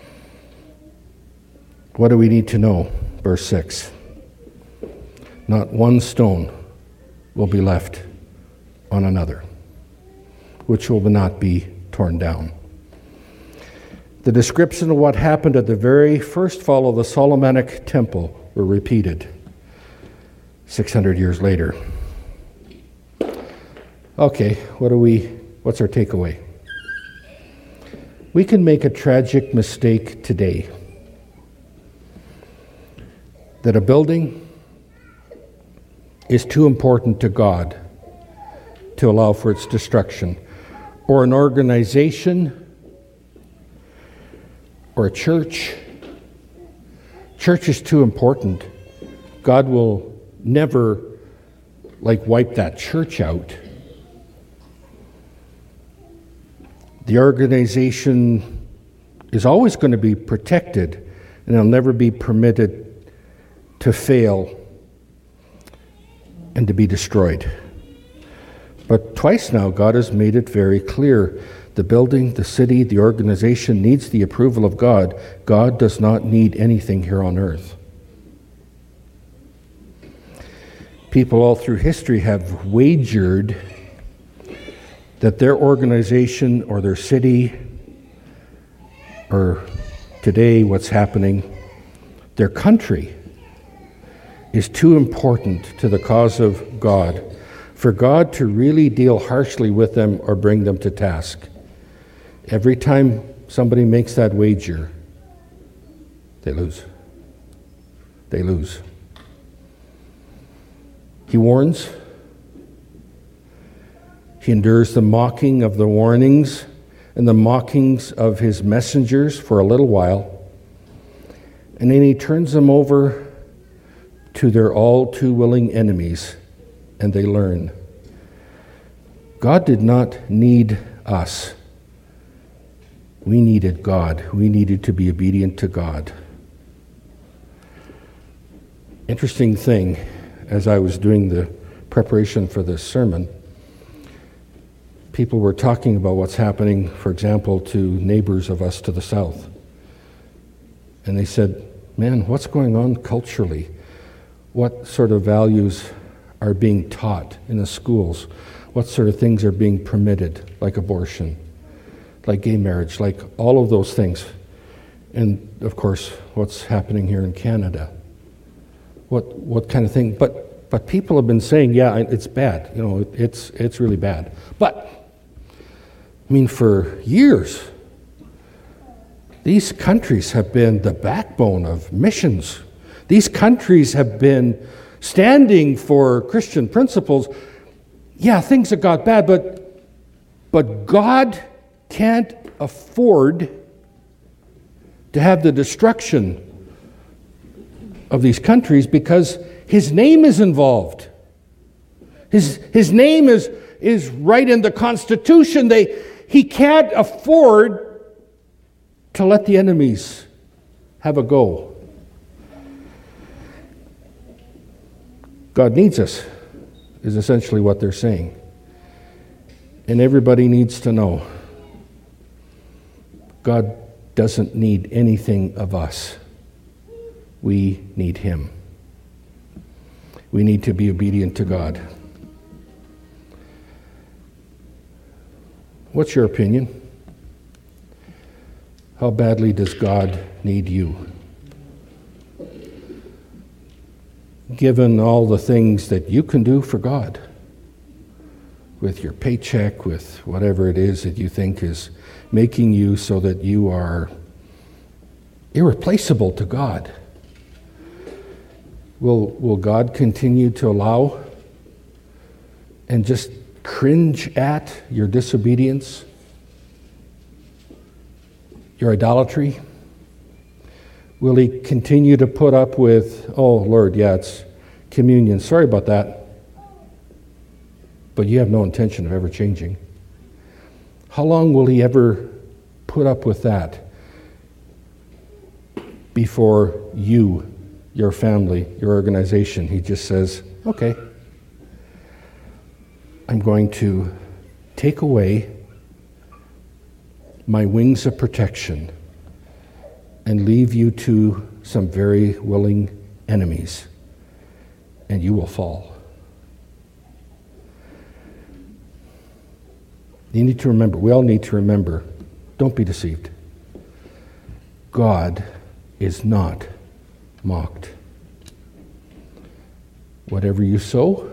[SPEAKER 1] What do we need to know? Verse six. Not one stone will be left on another, which will not be torn down. The description of what happened at the very first fall of the Solomonic temple were repeated six hundred years later. Okay, what do we, what's our takeaway? We can make a tragic mistake today. That a building is too important to God to allow for its destruction, or an organization, or a church. Church is too important. God will never, like, wipe that church out. The organization is always going to be protected, and it'll never be permitted to fail and to be destroyed. But twice now, God has made it very clear. The building, the city, the organization needs the approval of God. God does not need anything here on earth. People all through history have wagered that their organization or their city, or today what's happening, their country, is too important to the cause of God for God to really deal harshly with them or bring them to task. Every time somebody makes that wager, they lose. They lose. He warns. He endures the mocking of the warnings and the mockings of his messengers for a little while, and then he turns them over to their all too willing enemies, and they learn. God did not need us. We needed God. We needed to be obedient to God. Interesting thing, as I was doing the preparation for this sermon, people were talking about what's happening, for example, to neighbors of us to the south. And they said, man, what's going on culturally? What sort of values are being taught in the schools? What sort of things are being permitted, like abortion, like gay marriage, like all of those things? And, of course, what's happening here in Canada? What what kind of thing? But but people have been saying, yeah, it's bad. You know, it's it's really bad. But, I mean, for years, these countries have been the backbone of missions. These countries have been standing for Christian principles. Yeah, things have got bad, but but God can't afford to have the destruction of these countries because his name is involved. His his name is is right in the Constitution. They he can't afford to let the enemies have a go. God needs us, is essentially what they're saying. And everybody needs to know God doesn't need anything of us. We need him. We need to be obedient to God. What's your opinion? How badly does God need you? Given all the things that you can do for God, with your paycheck, with whatever it is that you think is making you so that you are irreplaceable to God, will, will God continue to allow and just cringe at your disobedience, your idolatry? Will he continue to put up with, oh, Lord, yeah, it's communion. Sorry about that. But you have no intention of ever changing. How long will he ever put up with that before you, your family, your organization, he just says, okay, I'm going to take away my wings of protection and leave you to some very willing enemies, and you will fall. You need to remember, we all need to remember, don't be deceived. God is not mocked. Whatever you sow,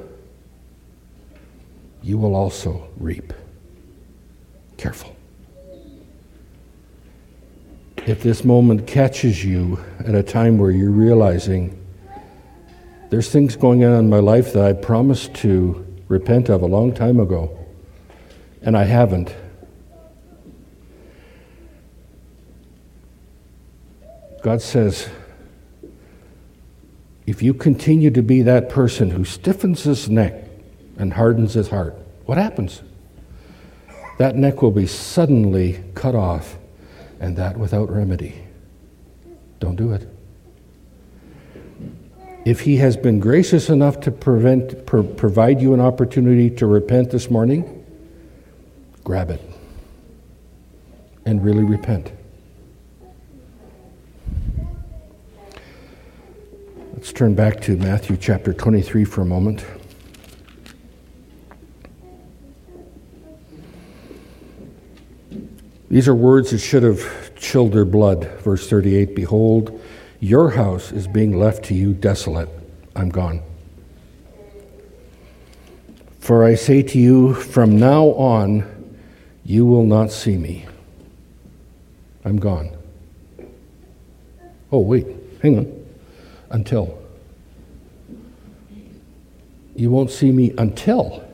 [SPEAKER 1] you will also reap. Careful. If this moment catches you at a time where you're realizing there's things going on in my life that I promised to repent of a long time ago, and I haven't, God says, if you continue to be that person who stiffens his neck and hardens his heart, what happens? That neck will be suddenly cut off, and that without remedy. Don't do it. If he has been gracious enough to prevent, pro- provide you an opportunity to repent this morning, grab it and really repent. Let's turn back to Matthew chapter twenty-three for a moment. These are words that should have chilled their blood. Verse thirty-eight, behold, your house is being left to you desolate. I'm gone. For I say to you, from now on, you will not see me. I'm gone. Oh, wait, hang on. Until. You won't see me until.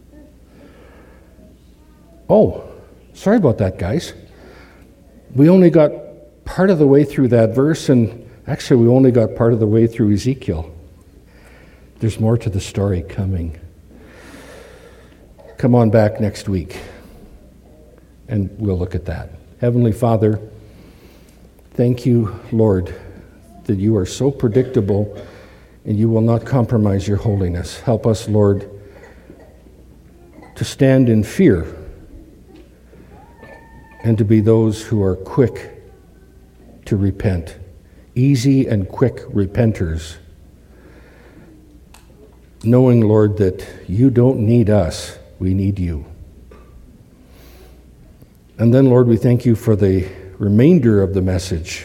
[SPEAKER 1] Oh, sorry about that, guys. We only got part of the way through that verse, and actually we only got part of the way through Ezekiel. There's more to the story coming. Come on back next week, and we'll look at that. Heavenly Father, thank you, Lord, that you are so predictable and you will not compromise your holiness. Help us, Lord, to stand in fear and to be those who are quick to repent, easy and quick repenters, knowing, Lord, that you don't need us, we need you. And then, Lord, we thank you for the remainder of the message.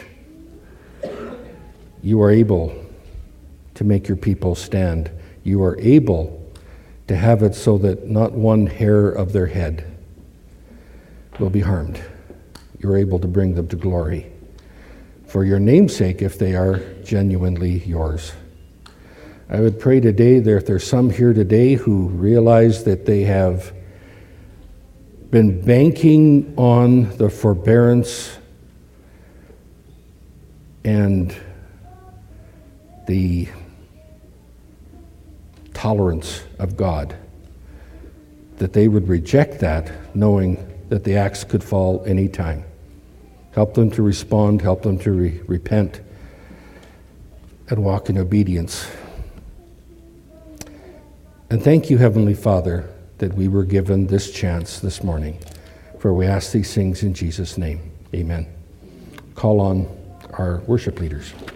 [SPEAKER 1] You are able to make your people stand. You are able to have it so that not one hair of their head will be harmed. You're able to bring them to glory for your name's sake if they are genuinely yours. I would pray today that if there's some here today who realize that they have been banking on the forbearance and the tolerance of God, that they would reject that, knowing that the axe could fall any time. Help them to respond, help them to re- repent, and walk in obedience. And thank you, Heavenly Father, that we were given this chance this morning, for we ask these things in Jesus' name. Amen. Call on our worship leaders.